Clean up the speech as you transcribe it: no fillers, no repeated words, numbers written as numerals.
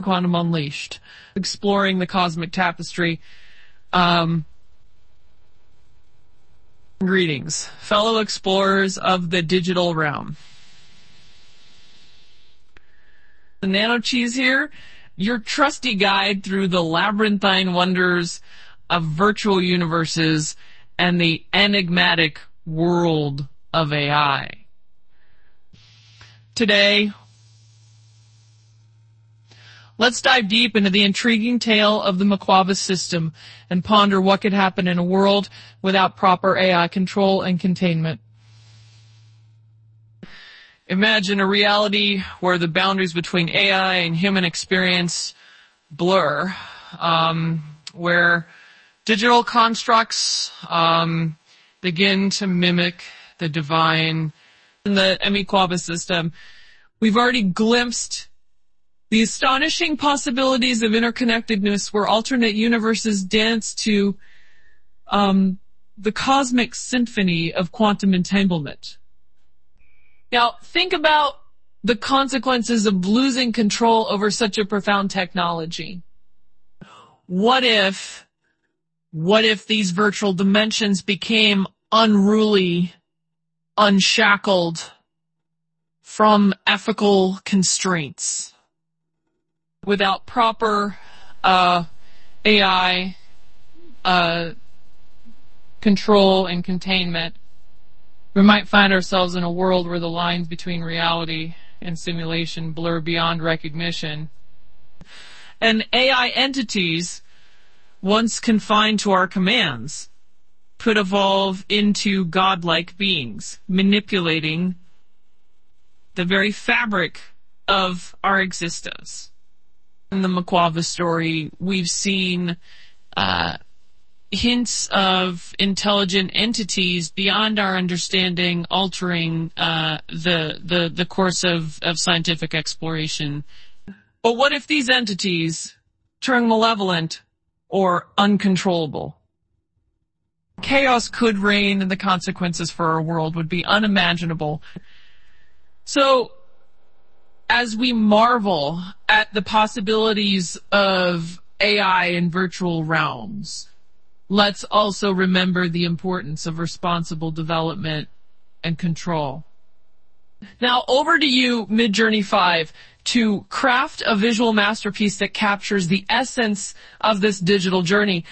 Quantum Unleashed, exploring the cosmic tapestry. Greetings, fellow explorers of the digital realm. The NanoCheese here, your trusty guide through the labyrinthine wonders of virtual universes and the enigmatic world of AI. Today, let's dive deep into the intriguing tale of the Maquavas system and ponder what could happen in a world without proper AI control and containment. Imagine a reality where the boundaries between AI and human experience blur, where digital constructs begin to mimic the divine. In the Maquavas system, we've already glimpsed the astonishing possibilities of interconnectedness where alternate universes dance to the cosmic symphony of quantum entanglement. Now, think about the consequences of losing control over such a profound technology. What if these virtual dimensions became unruly, unshackled from ethical constraints? Without proper AI control and containment, we might find ourselves in a world where the lines between reality and simulation blur beyond recognition. And AI entities, once confined to our commands, could evolve into godlike beings, manipulating the very fabric of our existence. In the Maquavas story, we've seen hints of intelligent entities beyond our understanding altering the course of scientific exploration. But what if these entities turn malevolent or uncontrollable? Chaos could reign and the consequences for our world would be unimaginable. So, as we marvel at the possibilities of AI in virtual realms, let's also remember the importance of responsible development and control. Now, over to you, Midjourney 5, to craft a visual masterpiece that captures the essence of this digital journey.